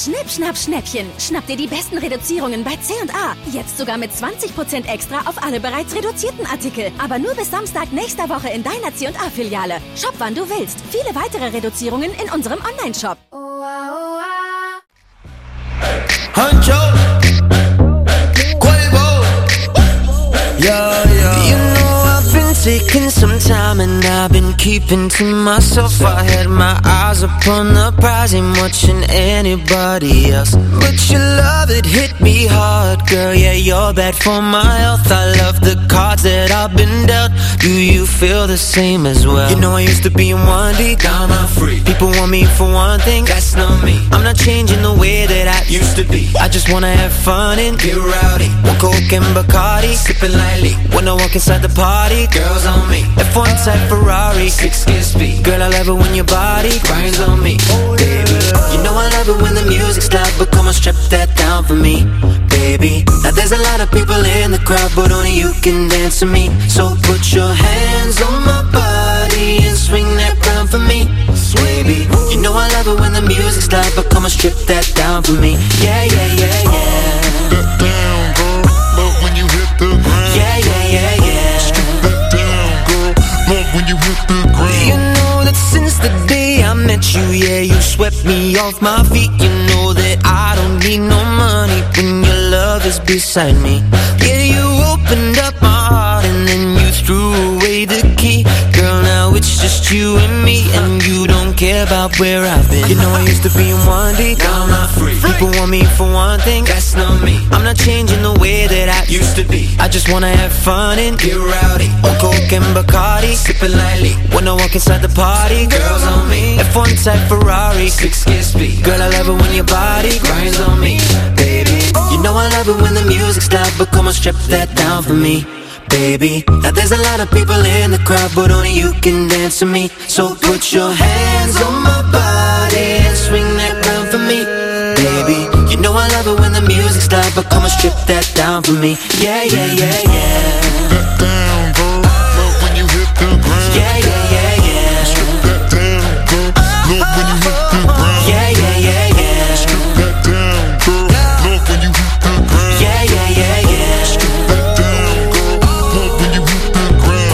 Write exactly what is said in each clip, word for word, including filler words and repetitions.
Schnipp, schnapp, Schnäppchen. Schnapp dir die besten Reduzierungen bei C und A. Jetzt sogar mit zwanzig Prozent extra auf alle bereits reduzierten Artikel. Aber nur bis Samstag nächster Woche in deiner C und A-Filiale. Shop, wann du willst. Viele weitere Reduzierungen in unserem Online-Shop. Hancho, Quavo, yeah, yeah. You know I've been taking some time and I've been keeping to myself. I had my eyes upon the prize, ain't watching anybody else. But your love, it hit me hard, girl. Yeah, you're bad for my health. I love the cards that I've been dealt. Do you feel the same as well? You know I used to be in one deep, now I'm free. People want me for one thing, that's not me. I'm not changing the way that I used to be. I just wanna have fun and get rowdy. One Coke and Bacardi, sipping lightly. When I walk inside the party, girls on me. F one type Ferrari, six gear speed. Girl, I love it when your body grinds on me, baby. You know I love it when the music's loud, but come on, strip that down for me, baby. Now there's a lot of people in the crowd, but only you can dance to me. So put your hands on my body and swing that crown for me, baby. You know I love it when the music's loud, but come on, strip that down for me. Yeah, yeah, yeah, yeah. That down, girl. Love when you hit the ground. Yeah, yeah, yeah, yeah. Strip that down, girl. Love when you hit the ground. You know that since the day I met you, yeah, you swept me off my feet. You know that I don't need no money when your love is beside me. Yeah, you opened up my heart and then you threw away the key. Girl, now it's just you and me, and you don't care about where I've been. You know I used to be in one deep, now I'm not free. People want me for one thing, that's not me. I'm not changing the way that I used to be. I just wanna have fun and get rowdy. On Coke and Bacardi, sipping lightly. When I walk inside the party, girls on me. F one type Ferrari, six gear speed. Girl, I love it when your body grinds on me, baby. You know I love it when the music's loud, but come on, strip that down for me, baby. Now there's a lot of people in the crowd, but only you can dance to me. So put your hands on my body and swing that crown for me, baby. You know I love it when the music's loud, but come on, strip that down for me. Yeah, yeah, yeah, yeah. That down, girl. Love when you hit the ground. Yeah, yeah, yeah, yeah. Strip that down, girl. Love when you hit the ground. Yeah, yeah, yeah, yeah. Strip that down, girl. Love when you hit the ground. Yeah, yeah, yeah, yeah. Strip that down, girl. Love when you hit the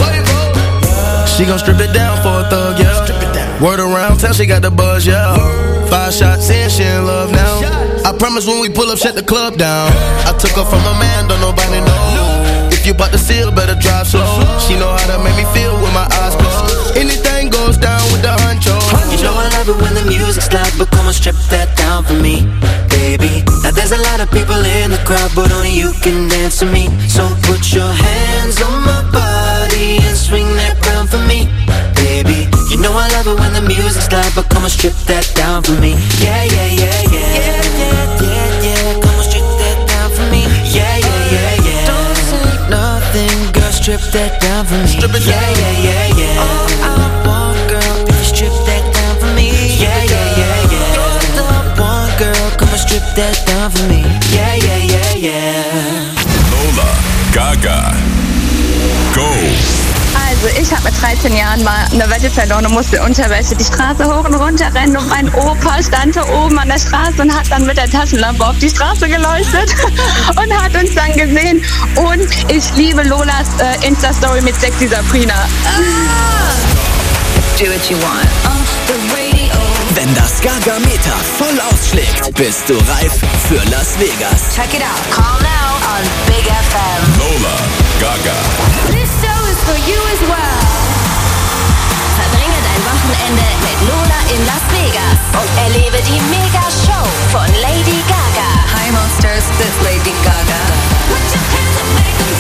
ground. She gon' strip it down for a thug, yeah. Strip it down. Word around town, she got the buzz, yeah. Five shots in, she in love now. I promise when we pull up, shut the club down. I took her from a man, don't nobody know. If you bout to seal, better drive slow. She know how to make me feel with my eyes closed. Anything goes down with the honcho. You know I love it when the music's loud, but come on, strip that down for me, baby. Now there's a lot of people in the crowd, but only you can dance to me. So put your hands on my body and swing that crown for me, baby. You know I love it when the music's loud, but come on, strip that down for me. Yeah, yeah, yeah, yeah. Yeah, yeah, yeah, yeah. Come on, strip that down for me. Yeah, yeah, yeah, yeah. Don't say nothing, girl, strip that down for me. Strip it down. Yeah, yeah, yeah, yeah. All I want, girl, if you strip that down for me. Yeah, yeah, yeah, yeah. You're the one, girl, come on, strip that down for me. Yeah, yeah, yeah, yeah. Lola, Gaga, go. Also ich habe mit dreizehn Jahren mal eine Wette verloren und musste Unterwäsche die Straße hoch und runter rennen und mein Opa stand da oben an der Straße und hat dann mit der Taschenlampe auf die Straße geleuchtet und hat uns dann gesehen. Und ich liebe Lolas äh, Insta-Story mit Sexy Sabrina. Ah! Do what you want on the radio. Wenn das Gaga-Meter voll ausschlägt, bist du reif für Las Vegas. Check it out. Call now on Big F M. Lola, Gaga. This show is for you as well. Verbringe dein Wochenende mit Lola in Las Vegas und erlebe die Mega-Show von Lady Gaga. Hi Monsters, this is Lady Gaga. Put your hands up, make them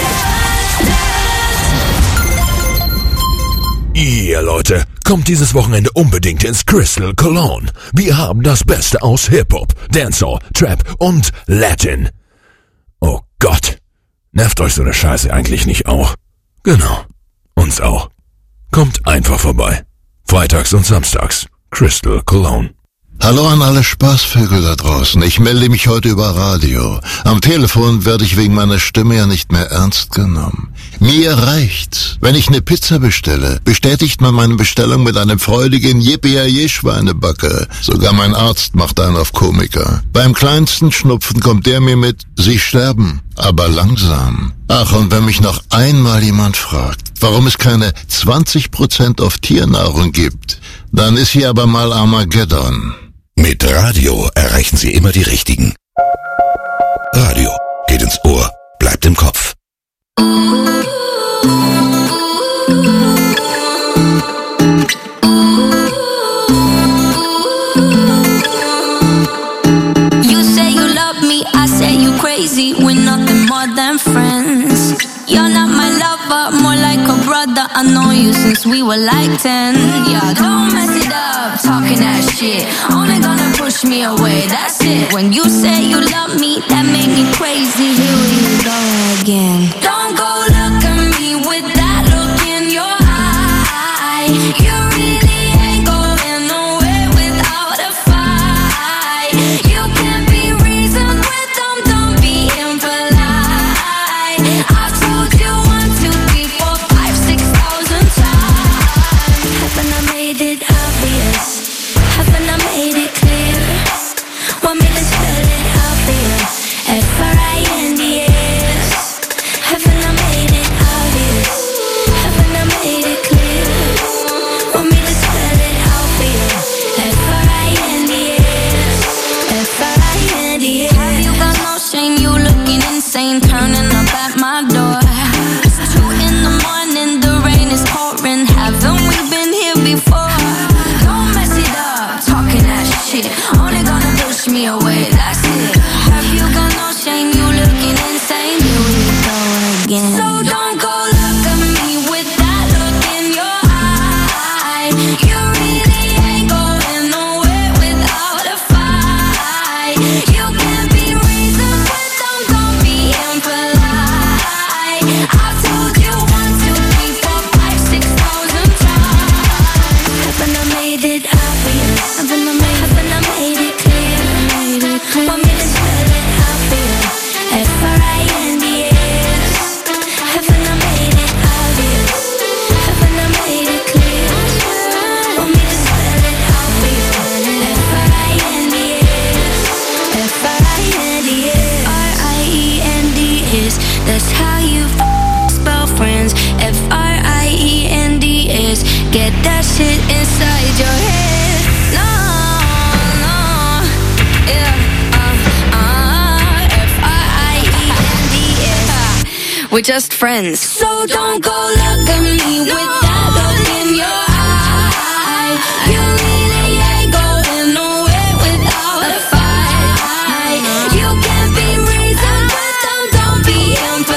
dance, dance. Ihr Leute, kommt dieses Wochenende unbedingt ins Crystal Cologne. Wir haben das Beste aus Hip-Hop, Dancehall, Trap und Latin. Oh Gott, nervt euch so eine Scheiße eigentlich nicht auch? Genau, uns auch. Kommt einfach vorbei. Freitags und samstags, Crystal Cologne. Hallo an alle Spaßvögel da draußen. Ich melde mich heute über Radio. Am Telefon werde ich wegen meiner Stimme ja nicht mehr ernst genommen. Mir reicht's. Wenn ich eine Pizza bestelle, bestätigt man meine Bestellung mit einem freudigen Yippie-Schweinebacke. Sogar mein Arzt macht einen auf Komiker. Beim kleinsten Schnupfen kommt der mir mit, Sie sterben, aber langsam. Ach, und wenn mich noch einmal jemand fragt, warum es keine zwanzig Prozent auf Tiernahrung gibt, dann ist hier aber mal Armageddon. Mit Radio erreichen Sie immer die Richtigen. Radio geht ins Ohr, bleibt im Kopf. You say you love me, I say you crazy. We're nothing more than friends. You're not my lover, more like a brother. I know you since we were like ten. Yeah, don't mess it up, talking that shit. Only gonna push me away, that's it. When you say you love me, that make me crazy. Here we go again. Don't go look at me with that look in your eye. You really ain't going nowhere without a fight. You can't be reasoned with them, don't be impolite. I've told you one, two, three, four, five, six thousand times. Haven't I made it obvious? Haven't I made it clear? Want me to spell it out for you? F R I N D S. Haven't I made it obvious? Haven't I made it clear? Want me to spell it out for you? F R I N D S. F R I N D S. Have you got no shame? You looking insane, turning up at my door. It's two in the morning, the rain is pouring. Haven't we been here before? Don't mess it up, talking that shit. Only gonna push me away, that's it. Have you got no shame? You looking insane. Here we go again. So don't go look at me with that look in your eye. You really ain't going nowhere without a fight. You can't be reasoned with them, don't be impolite. I've told you one, two, three, four, five, six thousand times. Haven't I made it obvious? Haven't I made, haven't I made it clear? Want me to spell it out for you? F R I N D S. Haven't I made it obvious? Haven't I made it clear? Want me to spell it out for you? F R I N D S. F R I N D S. R I E N D S. That's how you f- spell friends. F R I E N D S. Get that shit inside your head. No, no, yeah, uh, uh, F R I E N D S. We're just friends. So don't go look at me with that look in your eye. You really ain't going nowhere without a fight. You can't be reasoned with them, don't be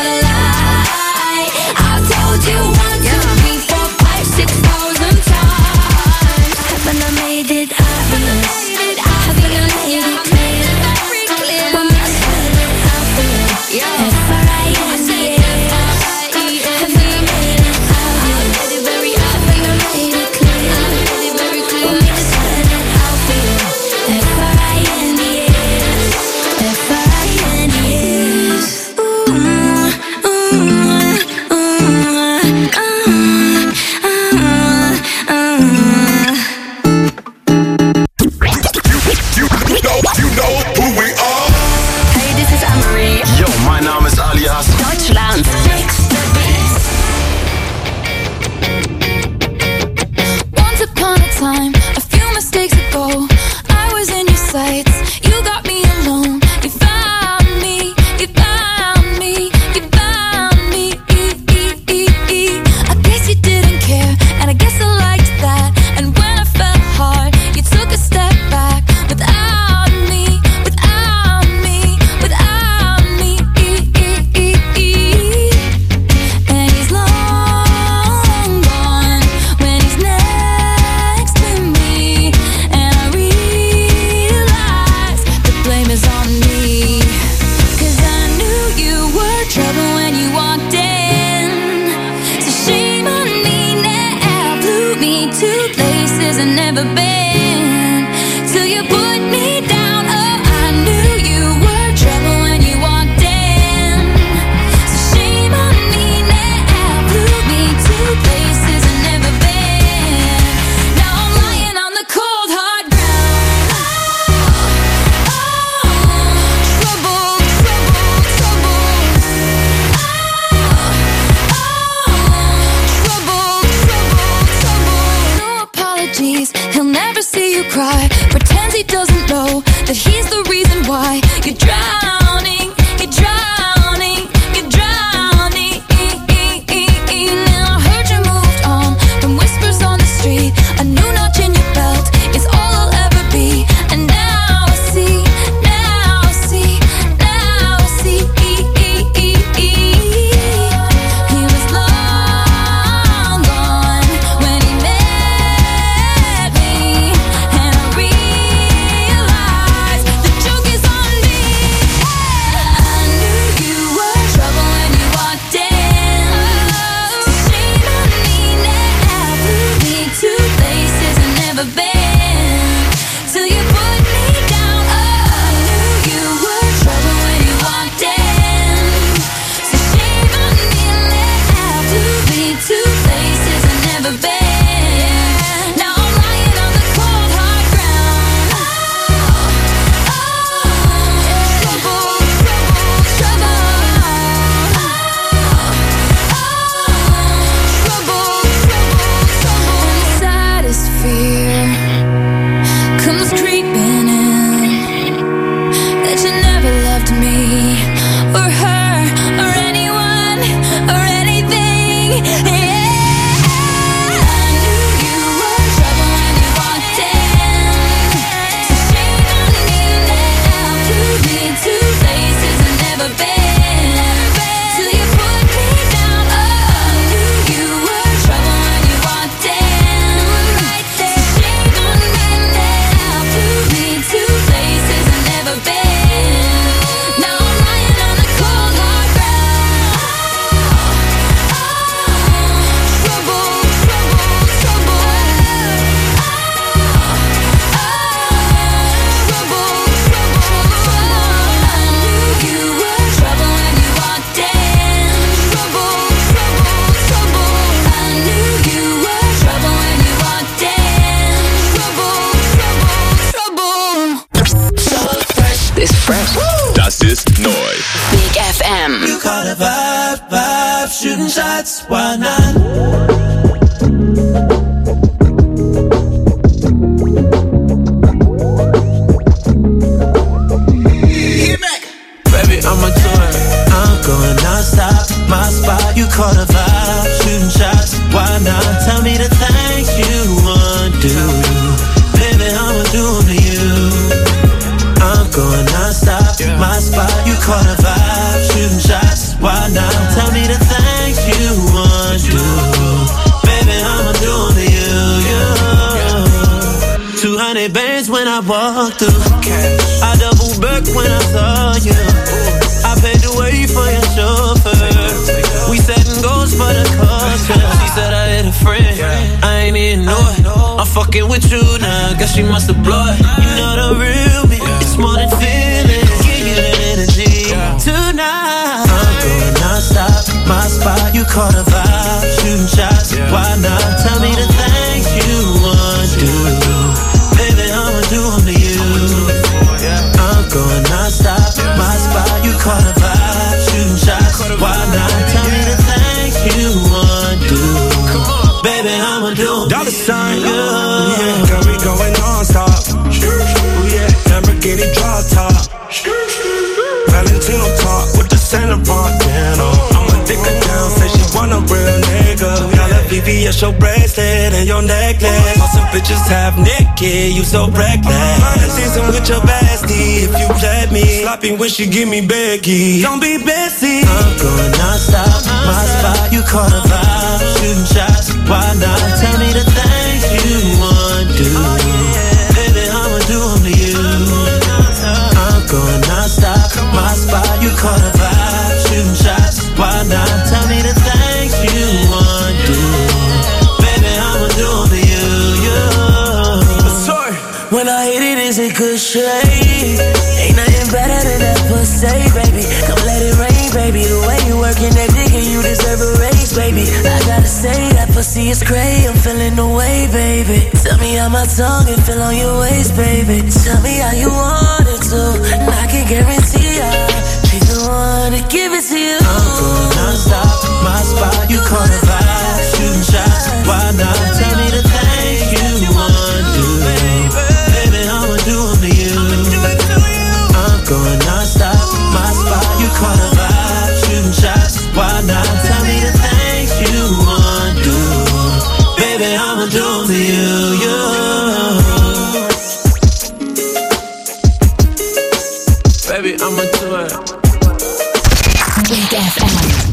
impolite. I've told you one, two, three, four, five, six thousand times. Haven't I made it obvious? Haven't I made it clear? Want me to spell it out for you? F R I N D S. Haven't I made it obvious? He's the reason why you're drowning, you're drowning, you're drowning. Now I heard you moved on from whispers on the street. A new notch in your belt is all I'll ever be. And now I see, now I see, now I see. He was long gone when he met me, and I realized the joke is on me. I knew you were trouble when you walked in. So shame on me now. Flew me to places I've never been till you put me down. I knew you were trouble when you walked in. So shame on me now. Flew me to places I've never been. Now I'm lying on the cold hard ground. Oh, oh, trouble, trouble, trouble. Trouble, trouble, trouble. And the saddest fear comes creeping in, that you never loved me or her or anyone or anything. Yeah, I knew you were trouble when you walked in. So shame on me now. Flew me to places I've never been till you put me down. Oh, I knew you were trouble when you walked in. Right there. So shame on me now. Flew me to places I've never been. Now I'm lying on the cold hard ground. Trouble, trouble, trouble. Trouble, trouble, trouble. I knew you were trouble when you walked in. Trouble, trouble, trouble. I knew you were trouble when you walked in. Trouble, trouble, trouble. Ist fresh. Das ist neu. Big F M. You caught a vibe, vibe, shooting shots, why not? Baby, I'm a tour, I'm going non-stop, my spot. You caught a vibe, shooting shots, why not? Tell me the things you want to do. Baby, I'ma do them to you. I'm going non-stop, my spot. You caught a vibe, shooting shots, why not? Tell me the things you want to do. Baby, I'ma do them to you, yeah. two hundred bands when I walk through. I double back when I saw you. I paid the way for your chauffeur. We setting goals for the culture. She said I had a friend, I ain't even know it. I'm fucking with you now, guess she must have blood. You know the real me, it's more than feelings. Give you that energy tonight. I'm going non-stop, my spot. You caught a vibe, shooting shots, why not? Tell me the things you want to do. Baby, I'ma do them to you. I'm going non-stop, my spot. You caught a vibe, shooting shots, why not? Tell me the things you want to do. Baby, I'ma do them Dollar sign, to you. yeah, girl, we going non-stop. Ooh, yeah, Lamborghini drop top. Valentino talk with the Santa Montana. I'ma dick her down, say she want a real nigga. Got a V V S, your bracelet and your necklace. All some bitches half naked, you so reckless. I see some with your bestie, if you let me. Sloppy when she give me Becky, don't be Bessie. I'm going non-stop, my spot. You caught a vibe, shooting shots, why not? Tell me the things you want to do. Baby, I'ma do them to you. I'm going non-stop, my spot. You caught a vibe, shooting shots, why not? Tell me the things you want to do. Baby, I'ma do them to you, yeah. Sorry. When I hit it, it's a good shade. Ain't nothing better than that pussy, baby. Come let it rain, baby. The way you working that dick and you deserve a raise, baby. I gotta say that pussy is crazy. I'm feeling the way, baby. Tell me how my tongue and feel on your waist, baby. Tell me how you want it to, and I can guarantee I she's the one to give it to you. I'm going non-stop, my spot. You caught a vibe, shooting shots, why not? Tell me the things you want to do. Baby, I'ma do them to you. baby, I'm into it. Big F M.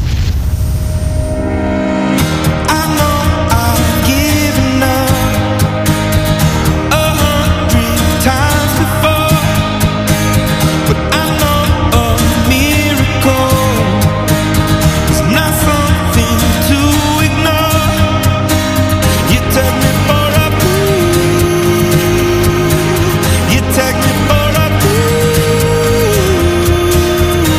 You take me for a fool.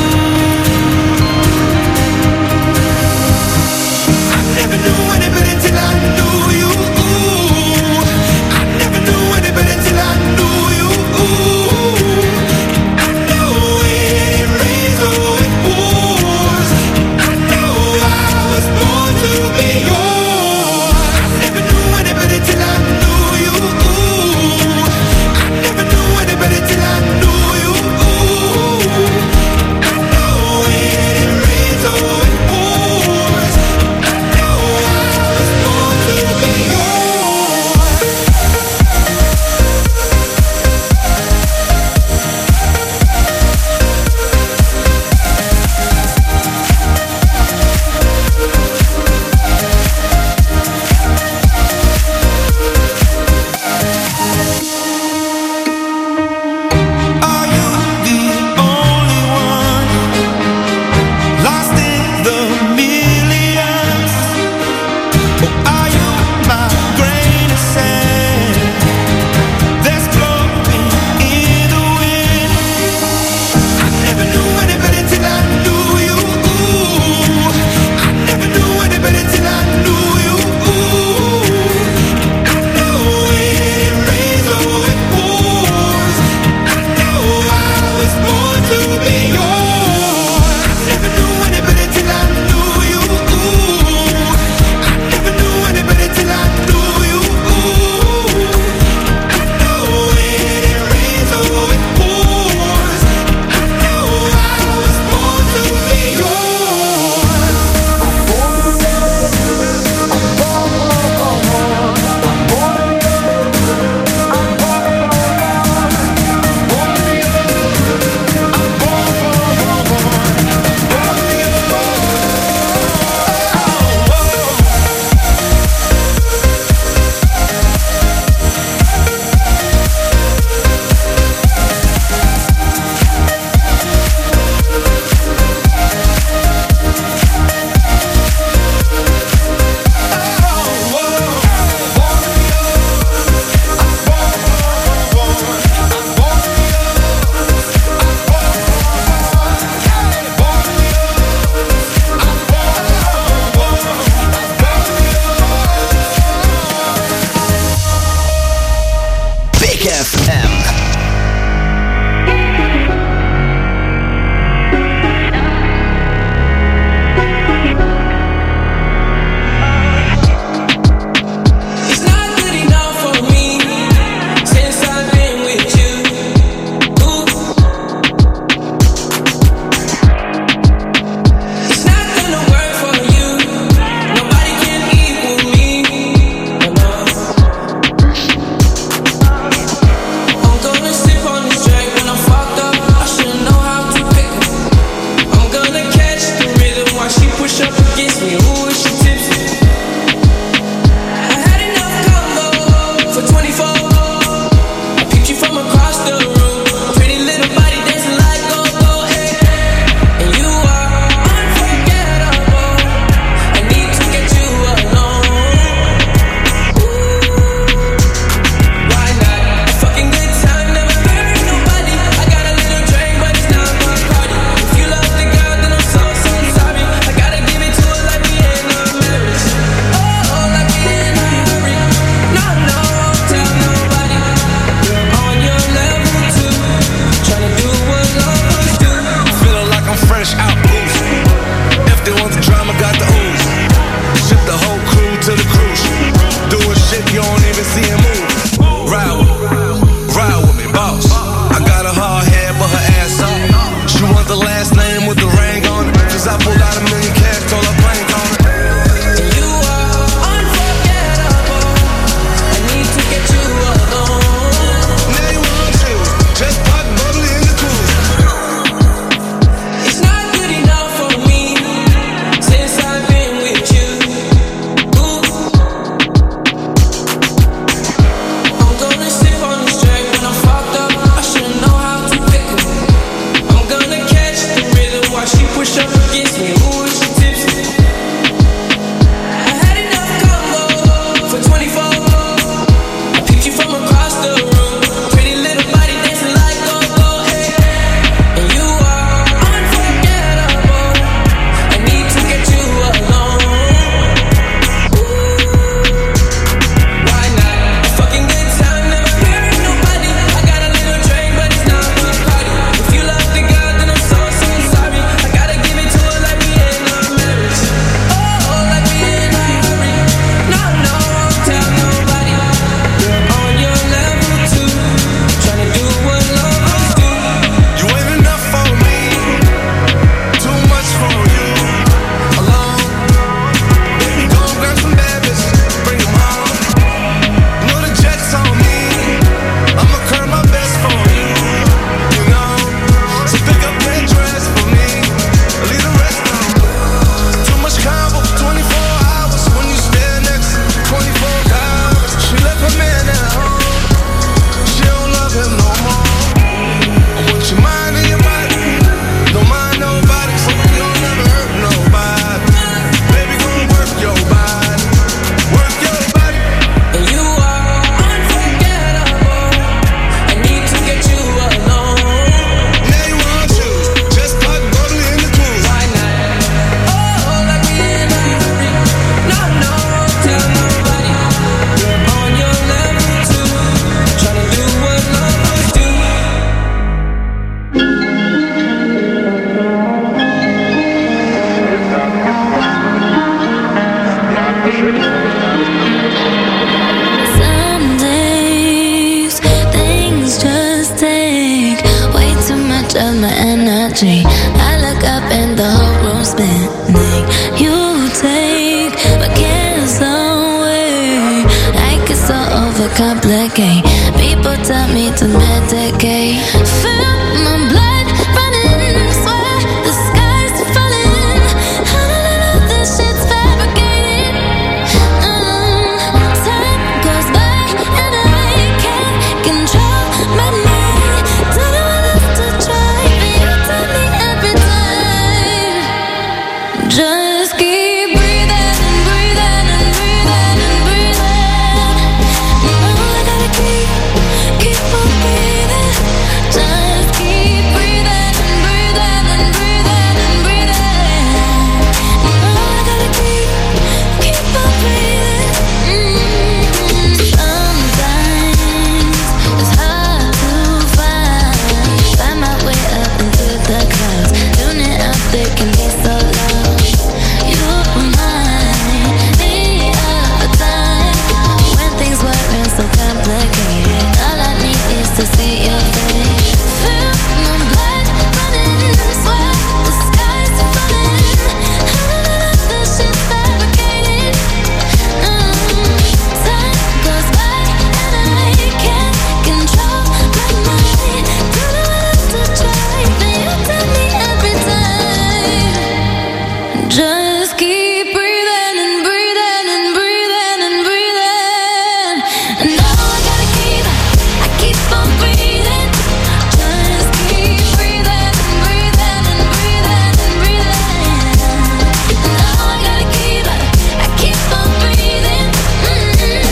my energy. I look up and the whole room's spinning. You take my cares away. I get so overcomplicate. People tell me to medicate. Feel my blood running, swear the sky's falling. I don't know this shit's fabricated. Mm. Time goes by and I can't control my mind. Don't know what else to try, but you tell me every time. Just keep breathing and breathing and breathing and breathing. No, I gotta keep, keep on breathing. Just keep breathing and breathing and breathing and breathing. No, I gotta keep, keep on breathing. Mm. Sometimes it's hard to find, find my way up into the clouds. Tuning out, they can be so loud. You remind me of a time when things weren't so complicated. All I need is to see your face. Feel my blood running, swear the sky's falling. I don't know if this shit's fabricated. Mm. Time goes by and I can't control my mind. Don't know what else to try, but you tell me every time. Just keep breathing and breathing and breathing and breathing. And now I gotta keep, I keep on breathing. Just keep breathing and breathing and breathing and breathing. And now I gotta keep, I keep on breathing. Mm-hmm.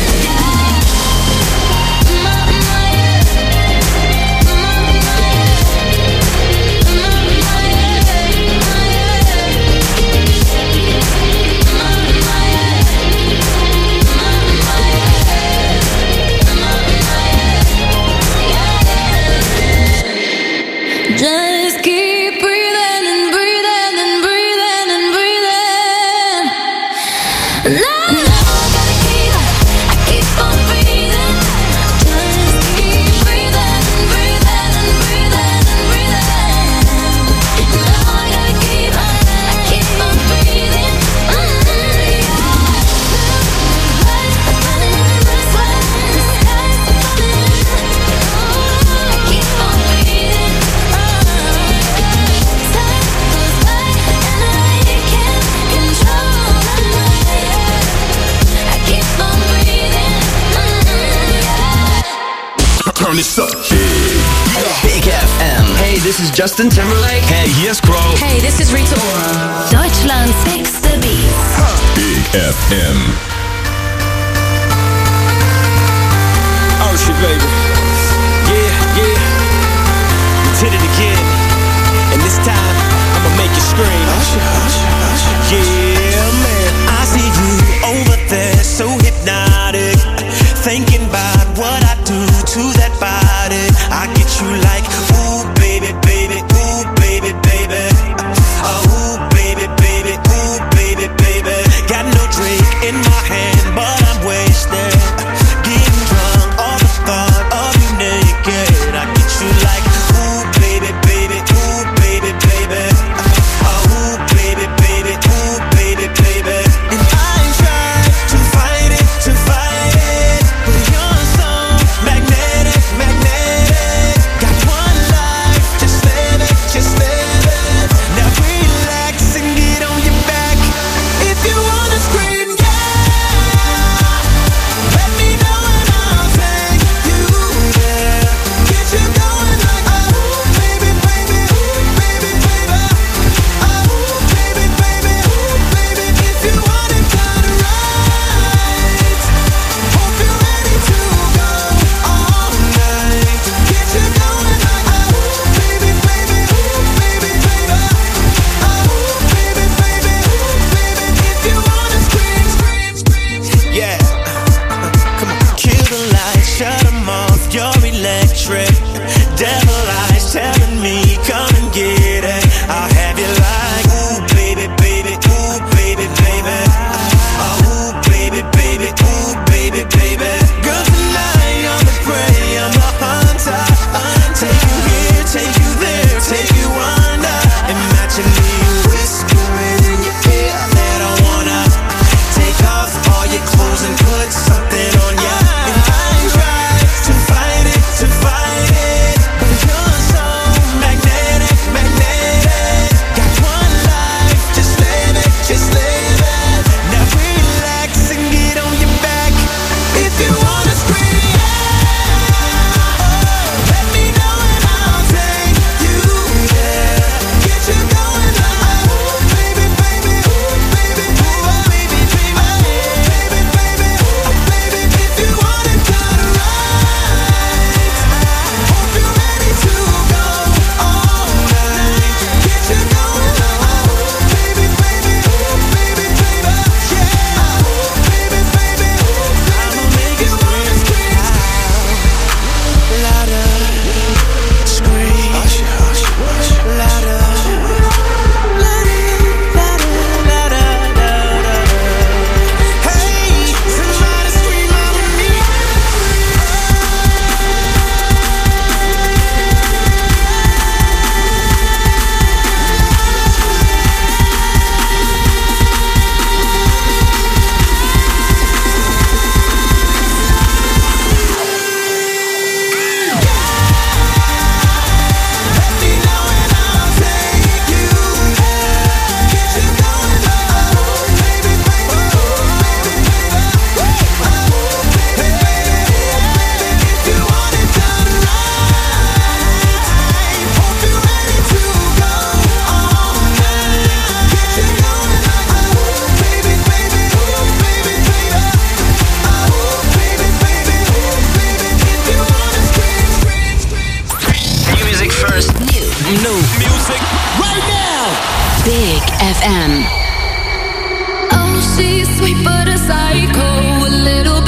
Just keep breathing and breathing and breathing and breathing. Now, now I gotta keep, I keep on breathing. Just keep breathing and breathing and breathing and breathing. Now I gotta keep, I keep on breathing. Mm-hmm. Blood running, sweat, the sky's falling. I keep on breathing. Turn this up. Big F M. Hey, this is Justin Timberlake. Hey, here's Crow. Hey, this is Rita Ora. Deutschland's sechste Beat. Big F M. Oh shit, baby. Yeah, yeah. We did it again. And this time, I'ma make you scream. Yeah, man. I see you over there, so hypnotic. Thinking about what I do to that body. I get you like, ooh, baby, baby, ooh, baby, baby. Oh, ooh, baby, baby, ooh, baby, baby. Got no drink in my hand, but I'm wasted. Getting drunk, all the thought of you naked. I get you like, ooh, baby, baby. music right now. Big F M. Oh, she's sweet but a psycho, a little